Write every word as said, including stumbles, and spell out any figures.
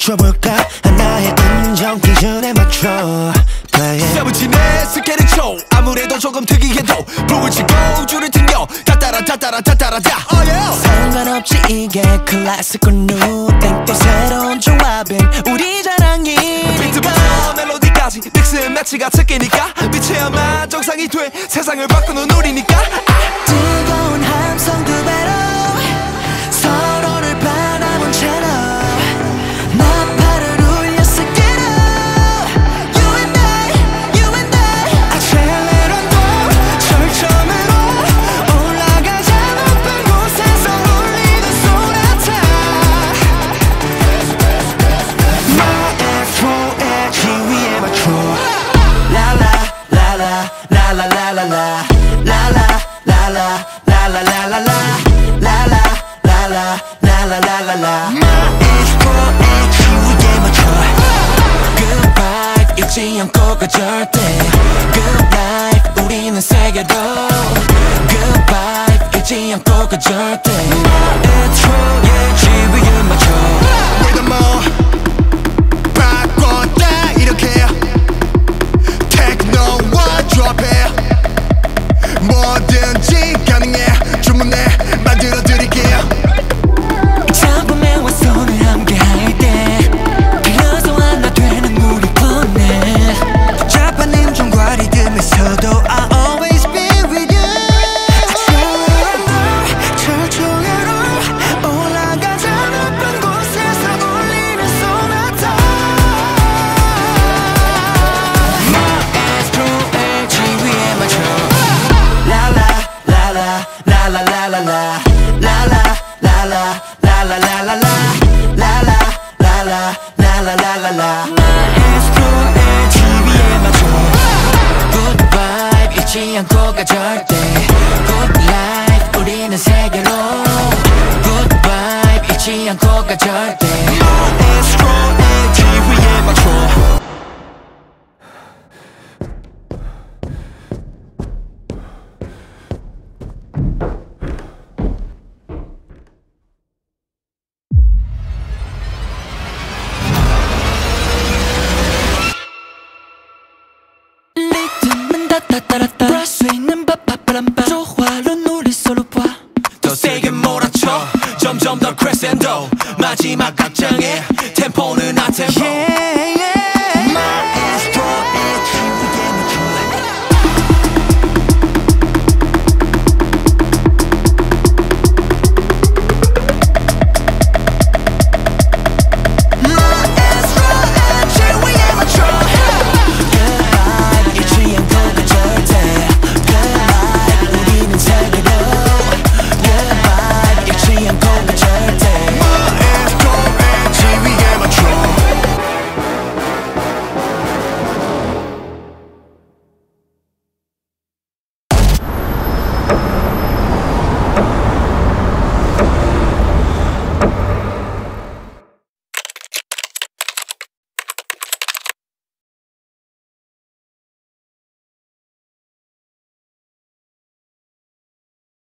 맞춰볼까 하나의 인정 기준에 맞춰 세븐틴의 스케일은 초 아무래도 조금 특이해도 북을 치고 줄을 튕겨 따따라 따따라 따따라 다 oh yeah. 상관없이 이게 클래식 or new 땡또 새로운 조합은 우리 자랑이니까 비트부터 멜로디까지 믹스 앤 매치가 특기니까 빛이야만 정상이 돼 세상을 바꾸는 우리니까 뜨거운 함성 두 배로 서로를 바라본 채로 나팔을 울렸어 get up You and I, you and I Accelerando 절정으로 올라가자 높은 곳에서 울리는 소나타 마에스트로의 지위에 맞춰 라라 라라 라라 라라 라 라라 라라 라라 라라 라 라라 라라 라라 라라 라 마에스트로의 지위에 맞춰 Good vibe 잊지 않고 가 절대 Good life 우리는 세계로 Good vibe 잊지 않고 가 절대 마에스트로의 지위에 맞춰 우리가 뭐 바꿨다 이렇게 테크노와 조합해 뭐든지 가능해 주문해 만들어드릴게요 작품에와 손을 함께 할때 그래서 하나 되는 우리 뻔해 복잡한 음정과 리듬에서도 I always be with you 절정으로 올라가자 높은 곳에서 울리는 소나타 마에스트로의 지위에 맞춰 라라 라라 라라 라라 라 라라 라라 라라 라라 라 라라 라라 라라 라라 라 마에스트로의 지위에 맞춰 Good vibe 잊지 않고 가 절대 Good life 우리는 세계로 Good vibe 잊지 않고 가 절대 마에스트로의 지위에 맞춰 리듬은 따따따라따 브라스 있는 바바바람바 조화로운 우리 서로 봐 더 세게 몰아쳐 점점 더 크레센도 마지막 악장에 템포는 아 템포 yeah, yeah. 마에스트로의 지위에